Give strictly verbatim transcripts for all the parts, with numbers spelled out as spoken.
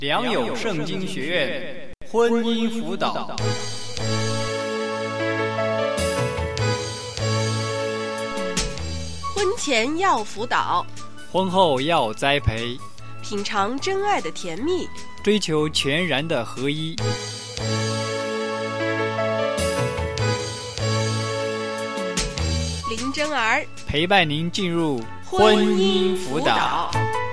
良友圣经学院婚姻辅导。 婚前要辅导， 婚后要栽培， 品尝真爱的甜蜜， 追求全然的合一。 林真儿陪伴您进入婚姻辅导。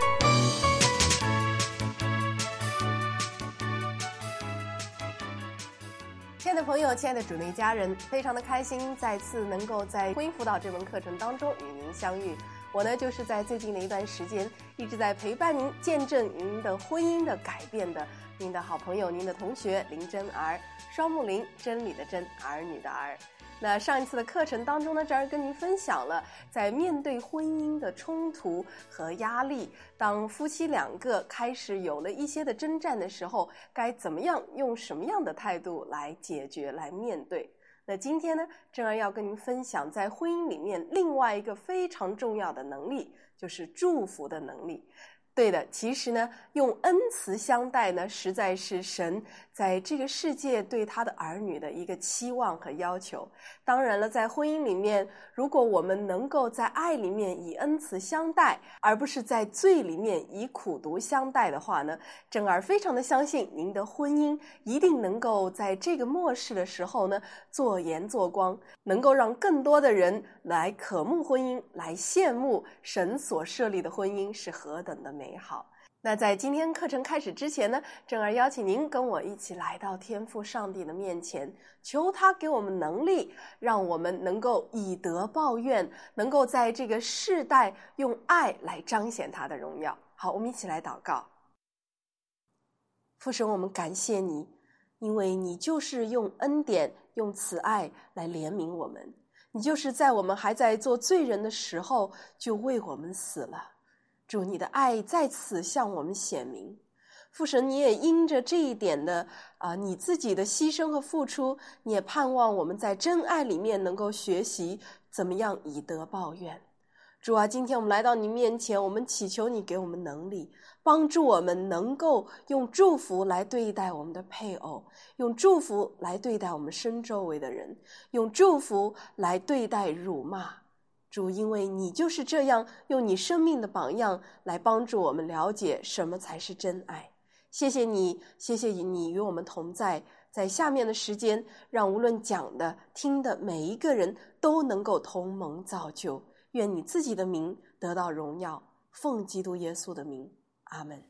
亲爱的朋友，亲爱的主内家人，非常的开心再次能够在婚姻辅导这门课程当中与您相遇。我呢就是在最近的一段时间一直在陪伴您，见证您的婚姻的改变的您的好朋友，您的同学林真儿，双木林，真理的真，儿女的儿。那上一次的课程当中呢，这儿跟您分享了在面对婚姻的冲突和压力，当夫妻两个开始有了一些的征战的时候，该怎么样用什么样的态度来解决来面对。那今天呢，真儿要跟您分享在婚姻里面另外一个非常重要的能力，就是祝福的能力。对的，其实呢，用恩慈相待呢，实在是神在这个世界对他的儿女的一个期望和要求。当然了，在婚姻里面，如果我们能够在爱里面以恩慈相待，而不是在罪里面以苦毒相待的话呢，真儿非常的相信您的婚姻一定能够在这个末世的时候呢，做盐做光，能够让更多的人来渴慕婚姻，来羡慕神所设立的婚姻是何等的美好。那在今天课程开始之前呢，真儿邀请您跟我一起来到天父上帝的面前，求他给我们能力，让我们能够以德报怨，能够在这个世代用爱来彰显他的荣耀。好，我们一起来祷告。父神，我们感谢你，因为你就是用恩典用慈爱来怜悯我们，你就是在我们还在做罪人的时候就为我们死了。主，你的爱在此向我们显明。父神，你也因着这一点的啊、呃，你自己的牺牲和付出，你也盼望我们在真爱里面能够学习怎么样以德报怨。主啊，今天我们来到你面前，我们祈求你给我们能力，帮助我们能够用祝福来对待我们的配偶，用祝福来对待我们身周围的人，用祝福来对待辱骂。主，因为你就是这样用你生命的榜样来帮助我们了解什么才是真爱。谢谢你，谢谢你与我们同在。在下面的时间，让无论讲的听的每一个人都能够同蒙造就。愿你自己的名得到荣耀，奉基督耶稣的名，阿们。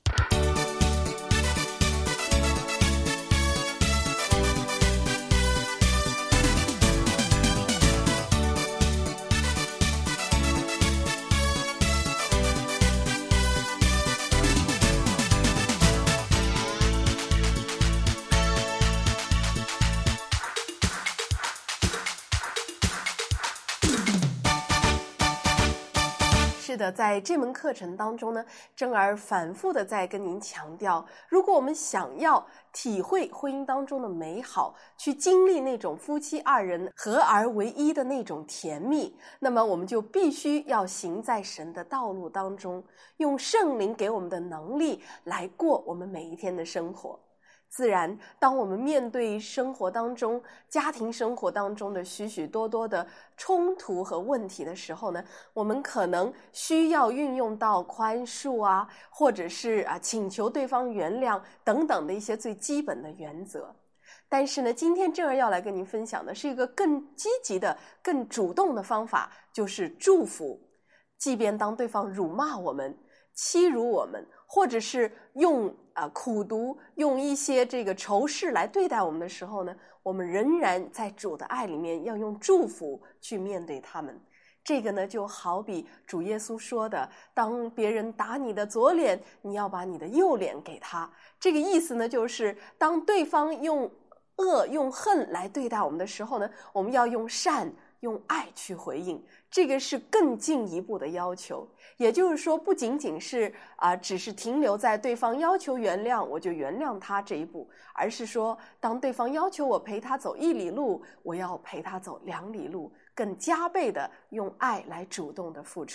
是的，在这门课程当中呢，真儿反复的在跟您强调，如果我们想要体会婚姻当中的美好，去经历那种夫妻二人合而为一的那种甜蜜，那么我们就必须要行在神的道路当中，用圣灵给我们的能力来过我们每一天的生活。自然，当我们面对生活当中、家庭生活当中的许许多多的冲突和问题的时候呢，我们可能需要运用到宽恕啊，或者是啊请求对方原谅等等的一些最基本的原则。但是呢，今天真儿要来跟您分享的是一个更积极的、更主动的方法，就是祝福。即便当对方辱骂我们、欺辱我们，或者是用啊、呃、苦毒，用一些这个仇视来对待我们的时候呢，我们仍然在主的爱里面要用祝福去面对他们。这个呢，就好比主耶稣说的，当别人打你的左脸，你要把你的右脸给他。这个意思呢，就是当对方用恶、用恨来对待我们的时候呢，我们要用善、用爱去回应。这个是更进一步的要求。也就是说，不仅仅是啊、呃，只是停留在对方要求原谅我就原谅他这一步，而是说，当对方要求我陪他走一里路，我要陪他走两里路，更加倍的用爱来主动的付出。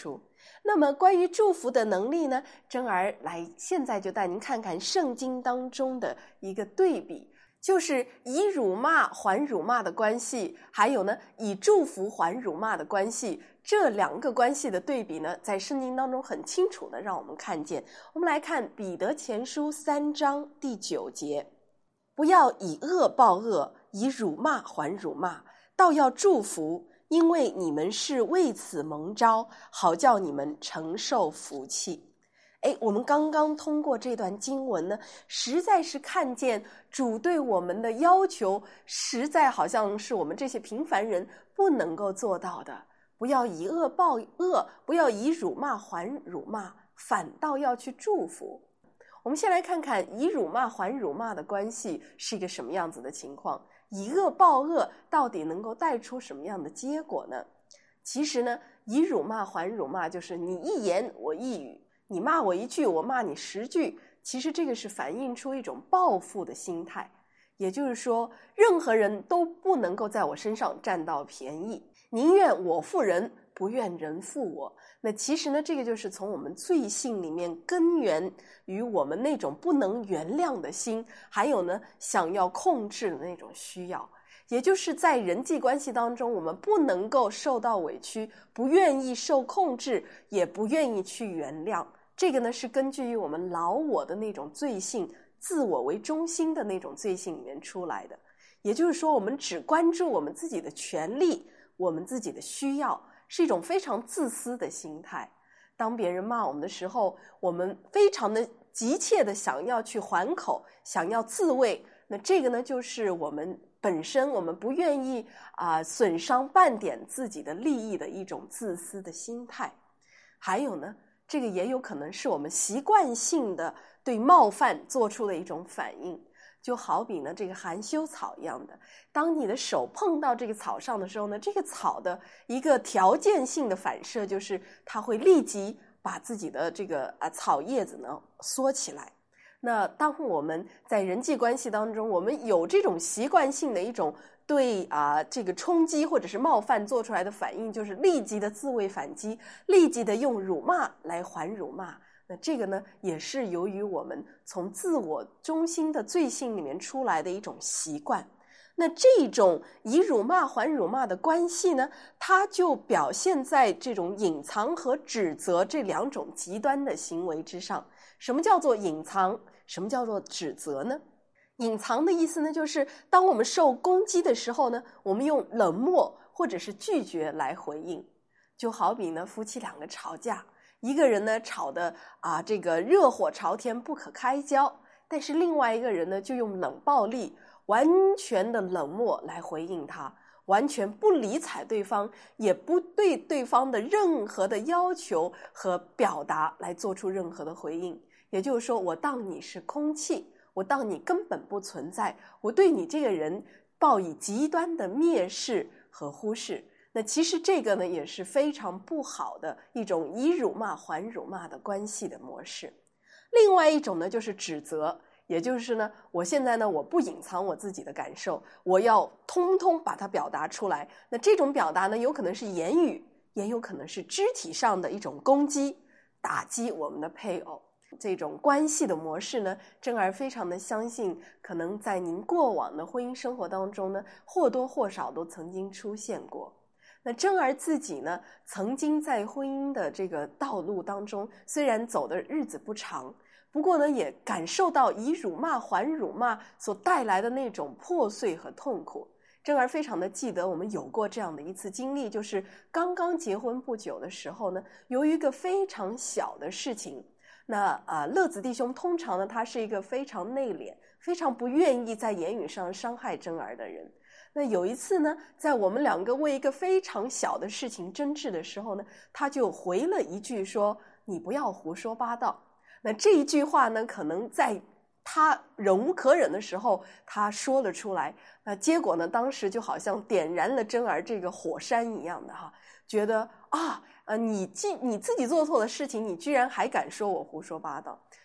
那么关于祝福的能力呢，珍儿来现在就带您看看圣经当中的一个对比，就是以辱骂还辱骂的关系，还有呢以祝福还辱骂的关系，这两个关系的对比呢，在圣经当中很清楚的让我们看见。我们来看彼得前书三章第九节，不要以恶报恶，以辱骂还辱骂，倒要祝福，因为你们是为此蒙召，好叫你们承受福气。诶，我们刚刚通过这段经文呢，实在是看见主对我们的要求，实在好像是我们这些平凡人不能够做到的。不要以恶报恶，不要以辱骂还辱骂，反倒要去祝福。我们先来看看以辱骂还辱骂的关系是一个什么样子的情况，以恶报恶到底能够带出什么样的结果呢？其实呢，以辱骂还辱骂就是你一言我一语，你骂我一句我骂你十句，其实这个是反映出一种报复的心态，也就是说任何人都不能够在我身上占到便宜，宁愿我负人，不愿人负我。那其实呢，这个就是从我们罪性里面根源于我们那种不能原谅的心，还有呢想要控制的那种需要，也就是在人际关系当中，我们不能够受到委屈，不愿意受控制，也不愿意去原谅。这个呢是根据于我们老我的那种罪性，自我为中心的那种罪性里面出来的。也就是说，我们只关注我们自己的权利，我们自己的需要，是一种非常自私的心态。当别人骂我们的时候，我们非常的急切的想要去还口，想要自卫，那这个呢就是我们本身我们不愿意啊、呃、损伤半点自己的利益的一种自私的心态。还有呢，这个也有可能是我们习惯性的对冒犯做出的一种反应。就好比呢这个含羞草一样的，当你的手碰到这个草上的时候呢，这个草的一个条件性的反射就是它会立即把自己的这个啊草叶子呢缩起来。那当我们在人际关系当中，我们有这种习惯性的一种对啊这个冲击或者是冒犯做出来的反应，就是立即的自卫反击，立即的用辱骂来还辱骂。那这个呢，也是由于我们从自我中心的罪性里面出来的一种习惯。那这种以辱骂还辱骂的关系呢，它就表现在这种隐藏和指责这两种极端的行为之上。什么叫做隐藏？什么叫做指责呢？隐藏的意思呢，就是当我们受攻击的时候呢，我们用冷漠或者是拒绝来回应。就好比呢，夫妻两个吵架，一个人呢吵得啊这个热火朝天不可开交，但是另外一个人呢就用冷暴力，完全的冷漠来回应他，完全不理睬对方，也不对对方的任何的要求和表达来做出任何的回应。也就是说，我当你是空气，我当你根本不存在，我对你这个人报以极端的蔑视和忽视。那其实这个呢也是非常不好的一种以辱骂还辱骂的关系的模式。另外一种呢就是指责，也就是呢我现在呢我不隐藏我自己的感受，我要通通把它表达出来。那这种表达呢有可能是言语，也有可能是肢体上的一种攻击，打击我们的配偶。这种关系的模式呢，珍儿非常的相信可能在您过往的婚姻生活当中呢或多或少都曾经出现过。那珍儿自己呢，曾经在婚姻的这个道路当中，虽然走的日子不长，不过呢，也感受到以辱骂还辱骂所带来的那种破碎和痛苦。珍儿非常的记得，我们有过这样的一次经历，就是刚刚结婚不久的时候呢，由于一个非常小的事情，那啊，乐子弟兄通常呢，他是一个非常内敛、非常不愿意在言语上伤害珍儿的人。那有一次呢，在我们两个为一个非常小的事情争执的时候呢，他就回了一句说：“你不要胡说八道。”那这一句话呢，可能在他忍无可忍的时候，他说了出来。那结果呢，当时就好像点燃了珍儿这个火山一样的哈，觉得啊，呃，你既你自己做错的事情，你居然还敢说我胡说八道。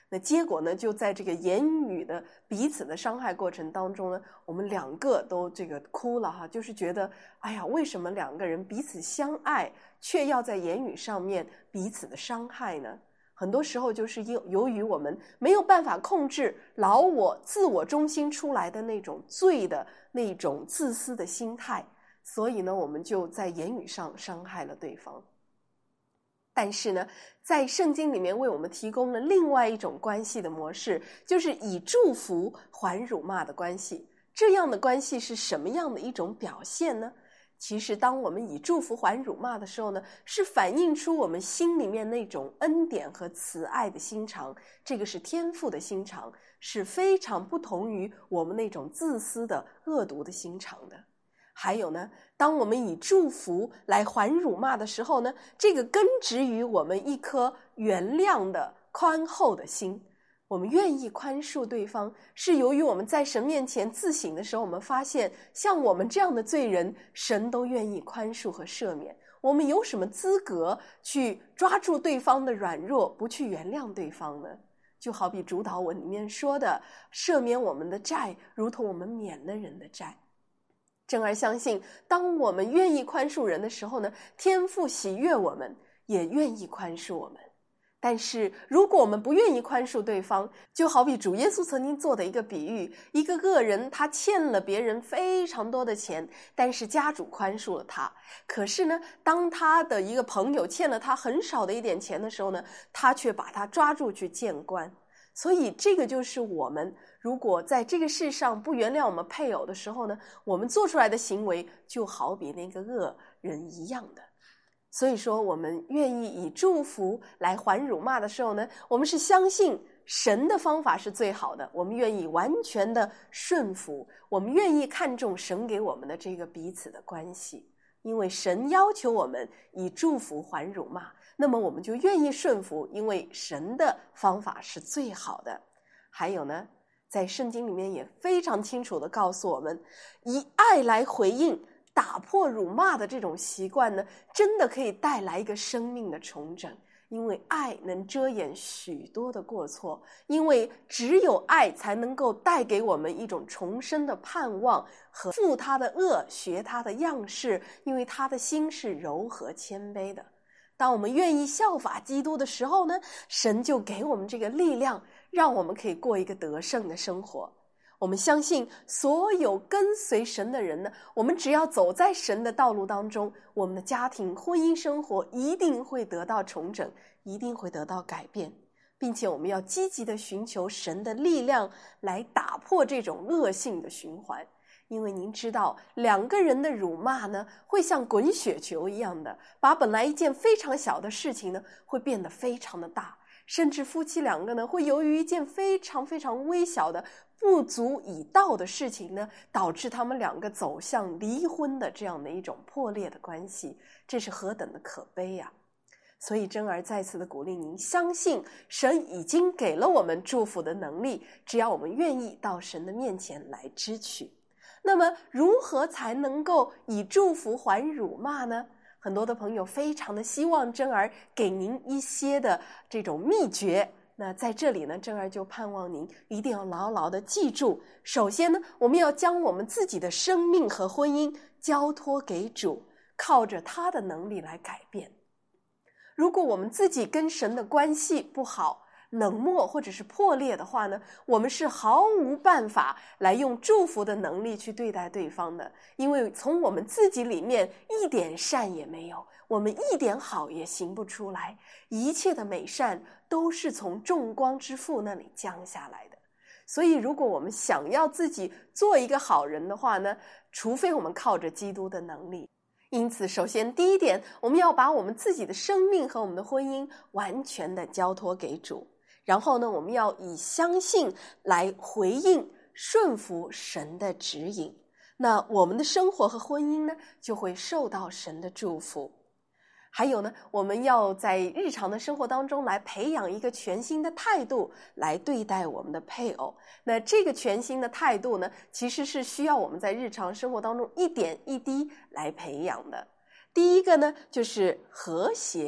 那结果呢，就在这个言语的彼此的伤害过程当中呢，我们两个都这个哭了哈，就是觉得，哎呀，为什么两个人彼此相爱，却要在言语上面彼此的伤害呢？很多时候就是由由于我们没有办法控制老我自我中心出来的那种罪的那种自私的心态，所以呢，我们就在言语上伤害了对方。但是呢，在圣经里面为我们提供了另外一种关系的模式，就是以祝福还辱骂的关系。这样的关系是什么样的一种表现呢？其实当我们以祝福还辱骂的时候呢，是反映出我们心里面那种恩典和慈爱的心肠，这个是天父的心肠，是非常不同于我们那种自私的恶毒的心肠的。还有呢，当我们以祝福来还辱骂的时候呢，这个根植于我们一颗原谅的宽厚的心。我们愿意宽恕对方，是由于我们在神面前自省的时候，我们发现像我们这样的罪人，神都愿意宽恕和赦免。我们有什么资格去抓住对方的软弱，不去原谅对方呢？就好比主祷文里面说的，赦免我们的债，如同我们免了人的债。真儿相信，当我们愿意宽恕人的时候呢，天父喜悦我们，也愿意宽恕我们。但是如果我们不愿意宽恕对方，就好比主耶稣曾经做的一个比喻，一个恶人他欠了别人非常多的钱，但是家主宽恕了他。可是呢，当他的一个朋友欠了他很少的一点钱的时候呢，他却把他抓住去见官。所以这个就是我们如果在这个世上不原谅我们配偶的时候呢，我们做出来的行为就好比那个恶人一样的。所以说我们愿意以祝福来还辱骂的时候呢，我们是相信神的方法是最好的，我们愿意完全的顺服，我们愿意看重神给我们的这个彼此的关系。因为神要求我们以祝福还辱骂，那么我们就愿意顺服，因为神的方法是最好的。还有呢，在圣经里面也非常清楚地告诉我们，以爱来回应打破辱骂的这种习惯呢，真的可以带来一个生命的重整。因为爱能遮掩许多的过错，因为只有爱才能够带给我们一种重生的盼望和负他的恶，学他的样式，因为他的心是柔和谦卑的。当我们愿意效法基督的时候呢，神就给我们这个力量，让我们可以过一个得胜的生活。我们相信所有跟随神的人呢，我们只要走在神的道路当中，我们的家庭婚姻生活一定会得到重整，一定会得到改变，并且我们要积极的寻求神的力量来打破这种恶性的循环。因为您知道，两个人的辱骂呢，会像滚雪球一样的，把本来一件非常小的事情呢，会变得非常的大。甚至夫妻两个呢，会由于一件非常非常微小的不足以道的事情呢，导致他们两个走向离婚的这样的一种破裂的关系，这是何等的可悲呀！所以真儿再次的鼓励您，相信神已经给了我们祝福的能力，只要我们愿意到神的面前来支取。那么如何才能够以祝福还辱骂呢？很多的朋友非常的希望真儿给您一些的这种秘诀，那在这里呢，真儿就盼望您一定要牢牢的记住。首先呢，我们要将我们自己的生命和婚姻交托给主，靠着他的能力来改变。如果我们自己跟神的关系不好，冷漠或者是破裂的话呢，我们是毫无办法来用祝福的能力去对待对方的。因为从我们自己里面一点善也没有，我们一点好也行不出来，一切的美善都是从众光之父那里降下来的。所以如果我们想要自己做一个好人的话呢，除非我们靠着基督的能力。因此首先第一点，我们要把我们自己的生命和我们的婚姻完全的交托给主。然后呢，我们要以相信来回应顺服神的指引，那我们的生活和婚姻呢，就会受到神的祝福。还有呢，我们要在日常的生活当中来培养一个全新的态度来对待我们的配偶。那这个全新的态度呢，其实是需要我们在日常生活当中一点一滴来培养的。第一个呢，就是和谐。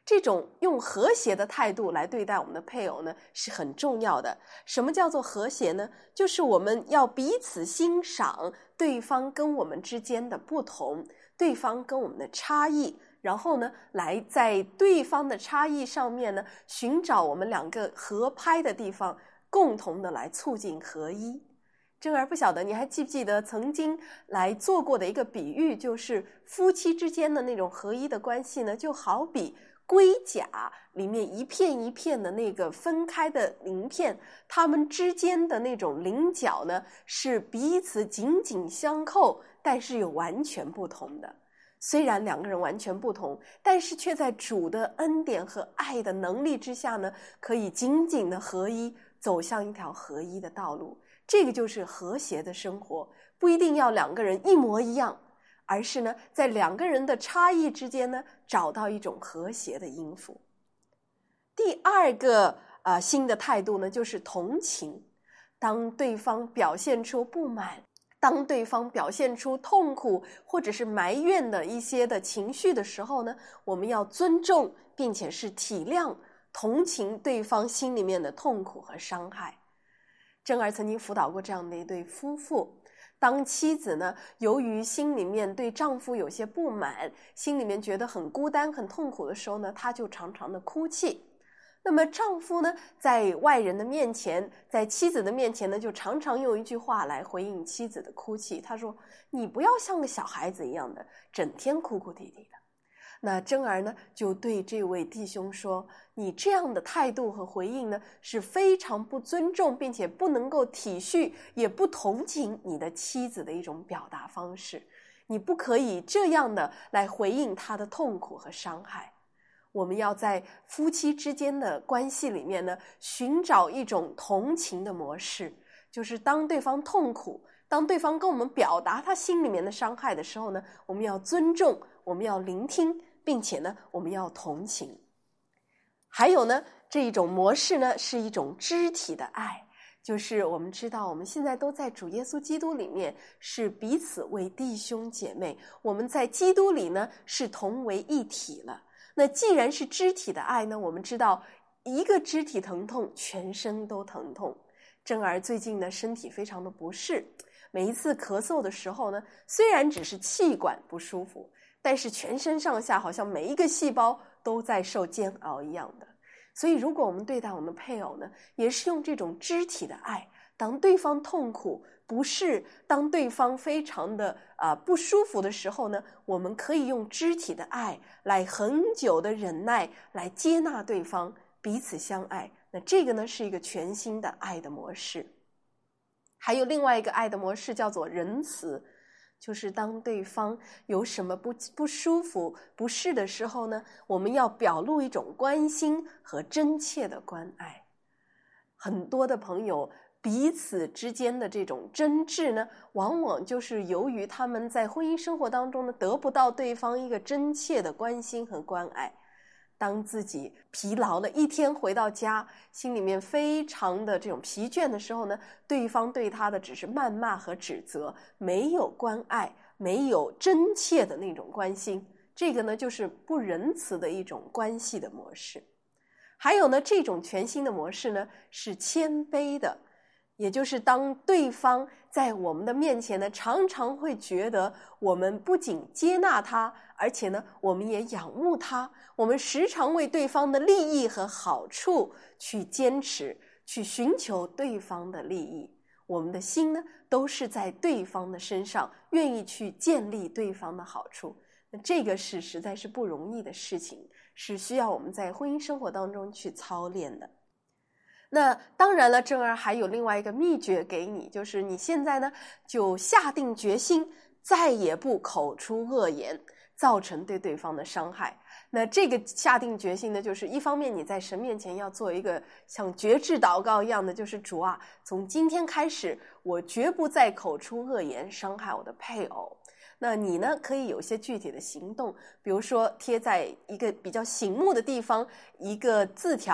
这种用和谐的态度来对待我们的配偶呢，是很重要的。什么叫做和谐呢？就是我们要彼此欣赏对方跟我们之间的不同，对方跟我们的差异，然后呢，来在对方的差异上面呢，寻找我们两个合拍的地方，共同的来促进合一。珍儿不晓得你还记不记得曾经来做过的一个比喻，就是夫妻之间的那种合一的关系呢，就好比龟甲里面一片一片的那个分开的鳞片，它们之间的那种棱角呢，是彼此紧紧相扣，但是又完全不同的。虽然两个人完全不同，但是却在主的恩典和爱的能力之下呢，可以紧紧的合一，走向一条合一的道路。这个就是和谐的生活，不一定要两个人一模一样，而是呢，在两个人的差异之间呢，找到一种和谐的音符。第二个呃新的态度呢，就是同情。当对方表现出不满，当对方表现出痛苦或者是埋怨的一些的情绪的时候呢，我们要尊重并且是体谅、同情对方心里面的痛苦和伤害。珍儿曾经辅导过这样的一对夫妇，当妻子呢，由于心里面对丈夫有些不满，心里面觉得很孤单很痛苦的时候呢，她就常常的哭泣。那么丈夫呢，在外人的面前，在妻子的面前呢，就常常用一句话来回应妻子的哭泣，他说：你不要像个小孩子一样的整天哭哭啼啼的。那珍儿呢，就对这位弟兄说，你这样的态度和回应呢，是非常不尊重并且不能够体恤也不同情你的妻子的一种表达方式，你不可以这样的来回应她的痛苦和伤害。我们要在夫妻之间的关系里面呢，寻找一种同情的模式，就是当对方痛苦，当对方跟我们表达他心里面的伤害的时候呢，我们要尊重，我们要聆听，并且呢，我们要同情。还有呢，这一种模式呢，是一种肢体的爱，就是我们知道我们现在都在主耶稣基督里面，是彼此为弟兄姐妹，我们在基督里呢，是同为一体了。那既然是肢体的爱呢，我们知道一个肢体疼痛，全身都疼痛。珍儿最近呢，身体非常的不适，每一次咳嗽的时候呢，虽然只是气管不舒服，但是全身上下好像每一个细胞都在受煎熬一样的。所以如果我们对待我们的配偶呢，也是用这种肢体的爱，当对方痛苦不适，当对方非常的啊、呃、不舒服的时候呢，我们可以用肢体的爱来恒久的忍耐，来接纳对方，彼此相爱。那这个呢，是一个全新的爱的模式。还有另外一个爱的模式叫做仁慈，就是当对方有什么不不舒服不适的时候呢，我们要表露一种关心和真切的关爱。很多的朋友彼此之间的这种争执呢，往往就是由于他们在婚姻生活当中呢，得不到对方一个真切的关心和关爱。当自己疲劳了一天回到家，心里面非常的这种疲倦的时候呢，对方对他的只是谩骂和指责，没有关爱，没有真切的那种关心，这个呢就是不仁慈的一种关系的模式。还有呢，这种全新的模式呢是谦卑的，也就是当对方在我们的面前呢，常常会觉得我们不仅接纳他，而且呢，我们也仰慕他，我们时常为对方的利益和好处去坚持，去寻求对方的利益，我们的心呢，都是在对方的身上，愿意去建立对方的好处。那这个是实在是不容易的事情，是需要我们在婚姻生活当中去操练的。那当然了，珍儿还有另外一个秘诀给你，就是你现在呢就下定决心，再也不口出恶言，造成对对方的伤害。那这个下定决心呢，就是一方面你在神面前要做一个像决志祷告一样的，就是主啊，从今天开始，我绝不再口出恶言，伤害我的配偶。那你呢，可以有一些具体的行动，比如说贴在一个比较醒目的地方一个字条，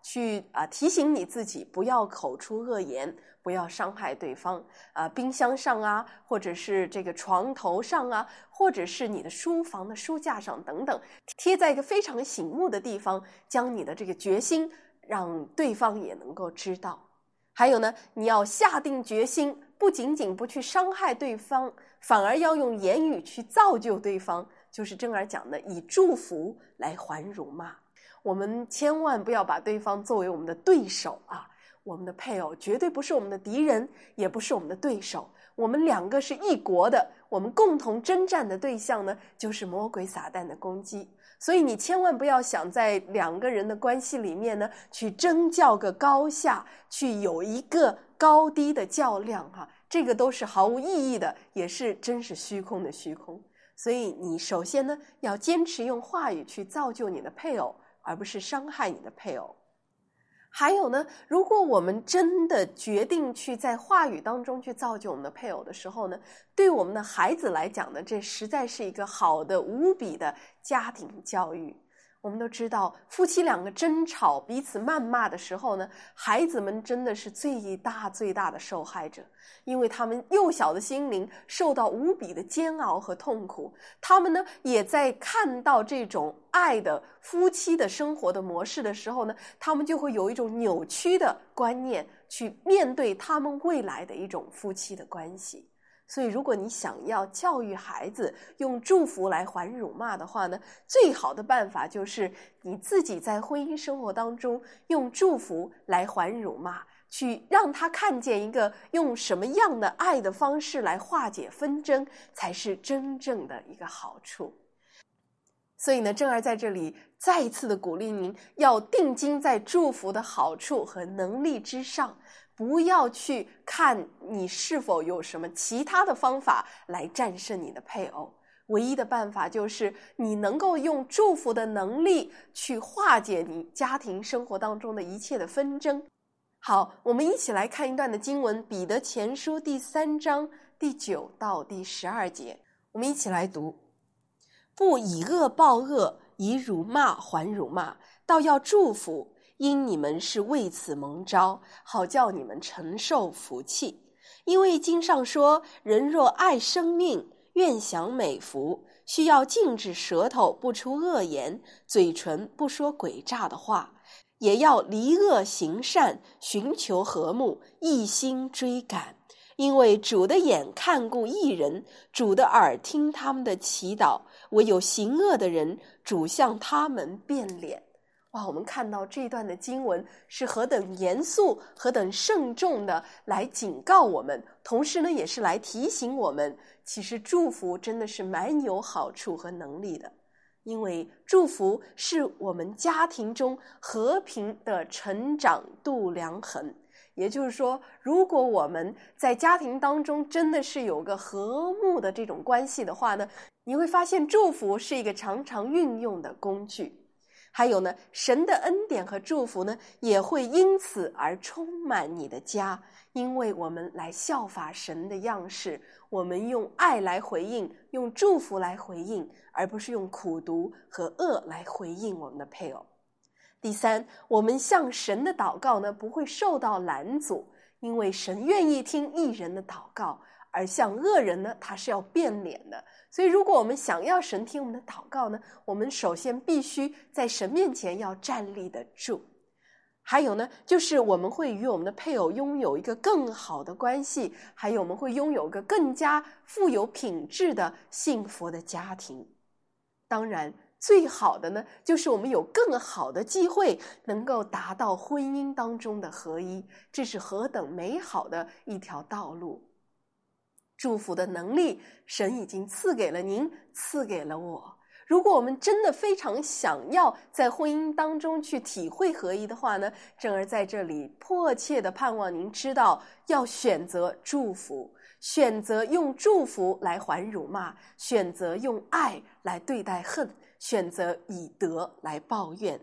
去啊、呃、提醒你自己不要口出恶言，不要伤害对方啊、呃。冰箱上啊，或者是这个床头上啊，或者是你的书房的书架上等等，贴在一个非常醒目的地方，将你的这个决心让对方也能够知道。还有呢，你要下定决心，不仅仅不去伤害对方，反而要用言语去造就对方，就是正儿讲的以祝福来还辱骂。我们千万不要把对方作为我们的对手啊！我们的配偶绝对不是我们的敌人，也不是我们的对手，我们两个是一国的，我们共同征战的对象呢，就是魔鬼撒旦的攻击。所以你千万不要想在两个人的关系里面呢，去争较个高下，去有一个高低的较量哈、啊，这个都是毫无意义的，也是真是虚空的虚空。所以你首先呢，要坚持用话语去造就你的配偶，而不是伤害你的配偶。还有呢，如果我们真的决定去在话语当中去造就我们的配偶的时候呢，对我们的孩子来讲呢，这实在是一个好的无比的家庭教育。我们都知道，夫妻两个争吵彼此谩骂的时候呢，孩子们真的是最大最大的受害者，因为他们幼小的心灵受到无比的煎熬和痛苦，他们呢也在看到这种爱的夫妻的生活的模式的时候呢，他们就会有一种扭曲的观念去面对他们未来的一种夫妻的关系。所以如果你想要教育孩子用祝福来还辱骂的话呢，最好的办法就是你自己在婚姻生活当中用祝福来还辱骂，去让他看见一个用什么样的爱的方式来化解纷争才是真正的一个好处。所以呢，正儿在这里再一次的鼓励您要定睛在祝福的好处和能力之上，不要去看你是否有什么其他的方法来战胜你的配偶，唯一的办法就是你能够用祝福的能力去化解你家庭生活当中的一切的纷争。好，我们一起来看一段的经文，彼得前书第三章第九到第十二节，我们一起来读。不以恶报恶，以辱骂还辱骂，倒要祝福，因你们是为此蒙召，好叫你们承受福气。因为经上说，人若爱生命，愿享美福，需要禁止舌头不出恶言，嘴唇不说诡诈的话，也要离恶行善，寻求和睦，一心追赶。因为主的眼看顾义人，主的耳听他们的祈祷，唯有行恶的人，主向他们变脸。哇，我们看到这段的经文是何等严肃何等慎重的来警告我们，同时呢也是来提醒我们，其实祝福真的是蛮有好处和能力的。因为祝福是我们家庭中和平的成长度量衡，也就是说，如果我们在家庭当中真的是有个和睦的这种关系的话呢，你会发现祝福是一个常常运用的工具。还有呢，神的恩典和祝福呢，也会因此而充满你的家，因为我们来效法神的样式，我们用爱来回应，用祝福来回应，而不是用苦毒和恶来回应我们的配偶。第三，我们向神的祷告呢，不会受到拦阻，因为神愿意听义人的祷告，而向恶人呢，他是要变脸的。所以如果我们想要神听我们的祷告呢，我们首先必须在神面前要站立得住。还有呢，就是我们会与我们的配偶拥有一个更好的关系，还有我们会拥有一个更加富有品质的幸福的家庭。当然最好的呢，就是我们有更好的机会能够达到婚姻当中的合一，这是何等美好的一条道路。祝福的能力，神已经赐给了您，赐给了我。如果我们真的非常想要在婚姻当中去体会合一的话呢，正儿在这里迫切的盼望您知道，要选择祝福，选择用祝福来还辱骂，选择用爱来对待恨，选择以德来报怨。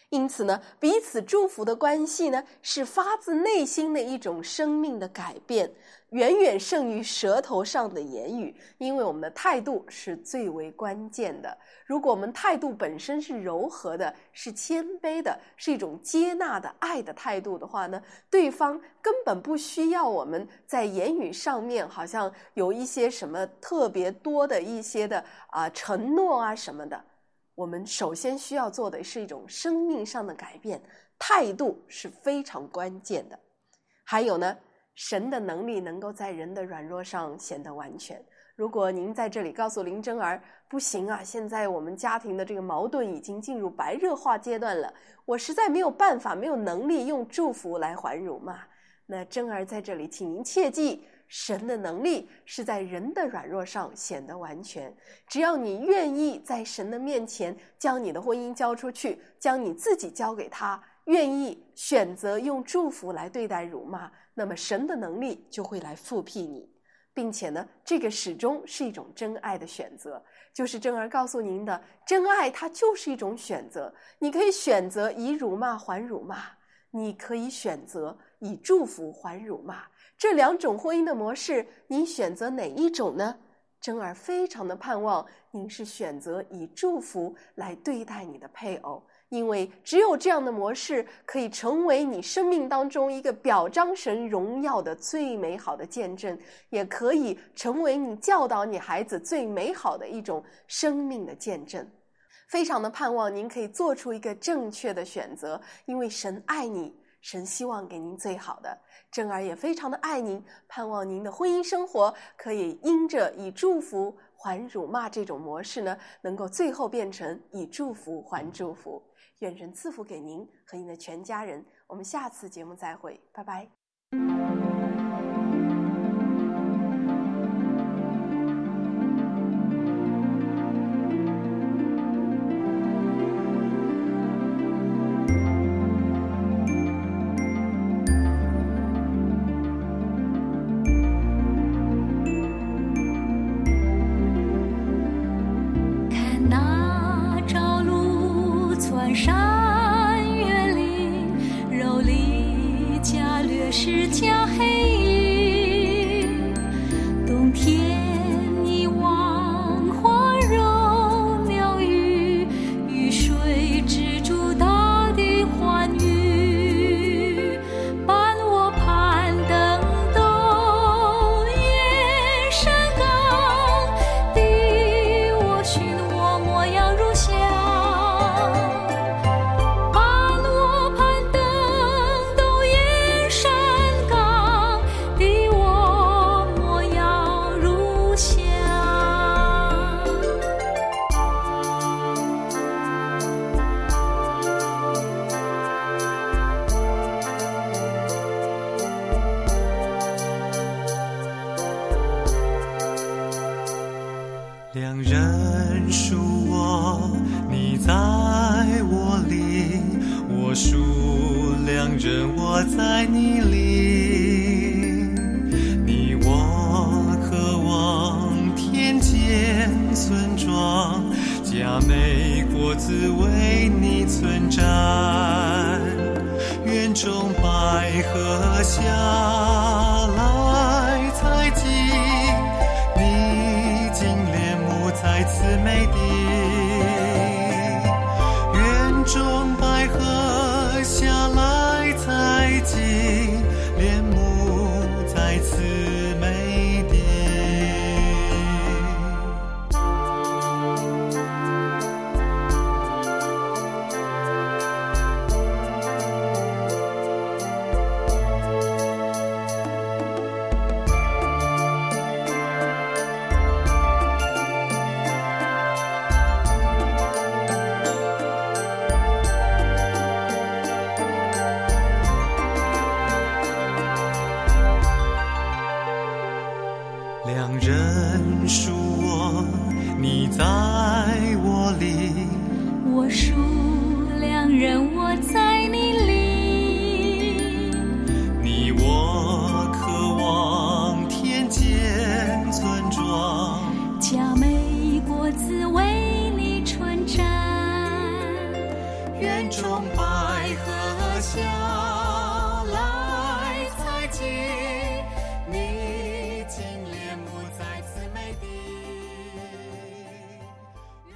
因此呢，彼此祝福的关系呢，是发自内心的一种生命的改变，远远胜于舌头上的言语，因为我们的态度是最为关键的。如果我们态度本身是柔和的，是谦卑的，是一种接纳的爱的态度的话呢，对方根本不需要我们在言语上面好像有一些什么特别多的一些的啊、呃、承诺啊什么的。我们首先需要做的是一种生命上的改变，态度是非常关键的。还有呢，神的能力能够在人的软弱上显得完全。如果您在这里告诉林真儿，不行啊，现在我们家庭的这个矛盾已经进入白热化阶段了，我实在没有办法，没有能力用祝福来还辱骂，那真儿在这里请您切记，神的能力是在人的软弱上显得完全。只要你愿意在神的面前将你的婚姻交出去，将你自己交给他，愿意选择用祝福来对待辱骂，那么神的能力就会来复辟你。并且呢，这个始终是一种真爱的选择，就是真儿告诉您的，真爱它就是一种选择。你可以选择以辱骂还辱骂，你可以选择以祝福还辱骂，这两种婚姻的模式，你选择哪一种呢？真儿非常的盼望您是选择以祝福来对待你的配偶，因为只有这样的模式可以成为你生命当中一个表彰神荣耀的最美好的见证，也可以成为你教导你孩子最美好的一种生命的见证。非常的盼望您可以做出一个正确的选择，因为神爱你，神希望给您最好的。真儿也非常的爱您，盼望您的婚姻生活可以因着以祝福还辱骂这种模式呢，能够最后变成以祝福还祝福。愿神赐福给您和您的全家人，我们下次节目再会，拜拜。 是加黑影，冬天一望花容鸟语，雨水止住大地欢愉，伴我攀登斗燕山岗，敌我寻我模样如相。 两人属我，你在我里，我属两人，我在你里。你我渴望田间村庄，佳美果子为你存展，园中百合下来采集，你竟恋慕在此美地，园中百合下来采集，恋慕在此美地。两人属我，你在我里， 我属两人，我在你里。 你我渴望田间村庄， 佳美果子为你存展， 园中百合香。